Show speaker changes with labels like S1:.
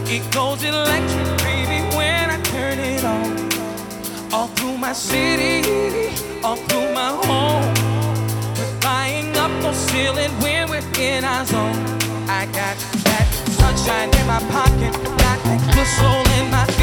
S1: It goes electric, baby, when I turn it on. All through my city, all through my home. We're flying up the ceiling when we're in our zone. I got that sunshine in my pocket, got that good soul in my